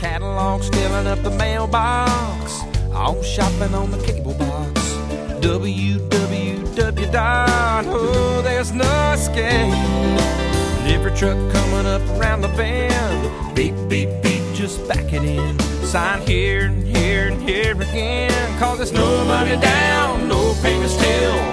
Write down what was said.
Catalogs filling up the mailbox. All shopping on the cable box. www. Oh, there's no escape. Every truck coming up around the bend. Beep, beep, beep, just backing in. Sign here and here and here again. Cause there's no money down, no payments till.